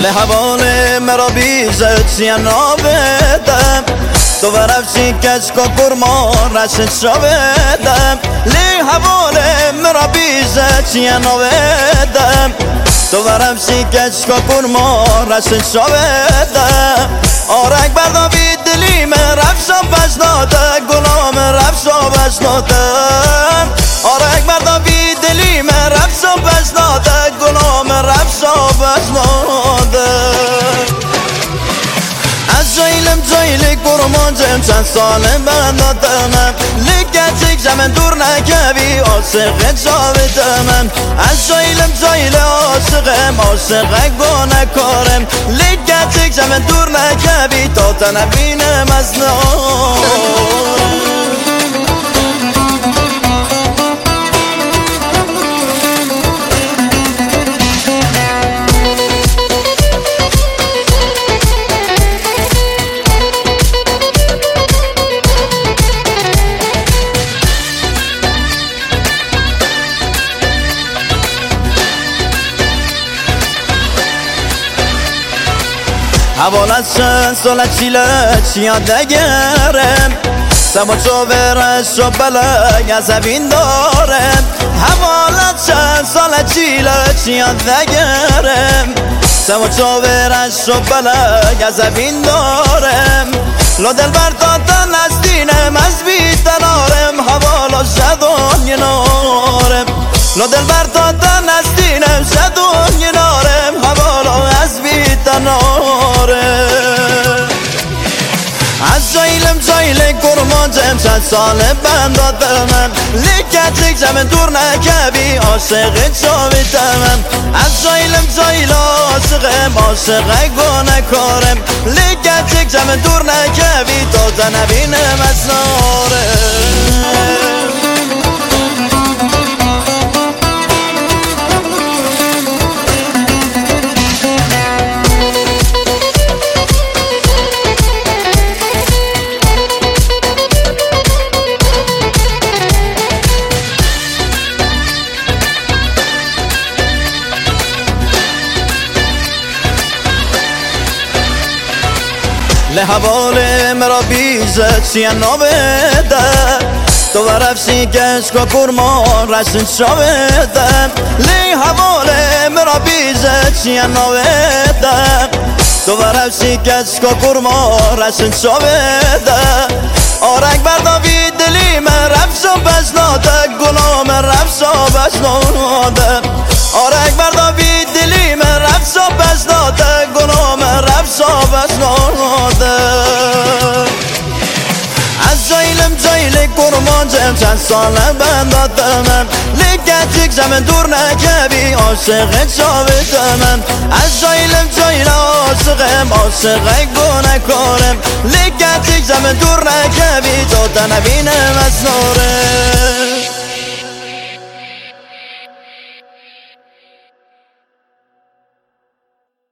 لحوال مرا بیزت یا نابدم تو ورفشی کشک و کرمان رشد شابدم لحوال مرا بیزت یا نابدم تو ورفشی کشک و کرمان رشد شابدم آرک برداوی دلی من رفشا بشناده گلام رفشا بشناده آرک برداوی دلی من رفشا بشناده گلام رفشا بشناده از جایلم جایلی کرمانجم چند سالم بندادم لگه جمن دور نکبی عاشق جاودم از جایلم جایل عاشقم عاشق گونه کارم لگه جمن دور نکبی تا تنبینم از نارم حوالت چند سالت چیلت یادگرم سبا چوورش و بلگ از اوین دارم حوالت چند سالت چیلت یادگرم سبا چوورش و بلگ از اوین دارم لو دل بردادن از دینم از بیتنارم حوالا شدون ینارم لو دل بردادن از دینم شدون ینارم حوالا از بیتنارم از جایلم جایل کرمانجم چند سال بندادم لگه جمن دور نکبی عاشق جاودم از جایلم جایل عاشقم عاشق گونه کارم لگه جمن دور نکبی تا نبینم از نارم لحوال مرا بیزت یا نابدم تو ورفشی کشک و کرمان رشد شابدم لحوال مرا بیزت یا نابدم تو ورفشی کشک و کرمان رشد شابدم آرک برداوی دلی من رفشا بشناده گلام رفشا بشناده آرک برداوی دلی من رفشا بشناده گلام رفشا بشناده از جایلم جایل کرمانجم چند ساله بندادم لگه جمن دور نکبی عاشق جاودم از جایلم جایل عاشقم عاشق گونه کارم لگه جمن دور نکبی تا نبینم از نارم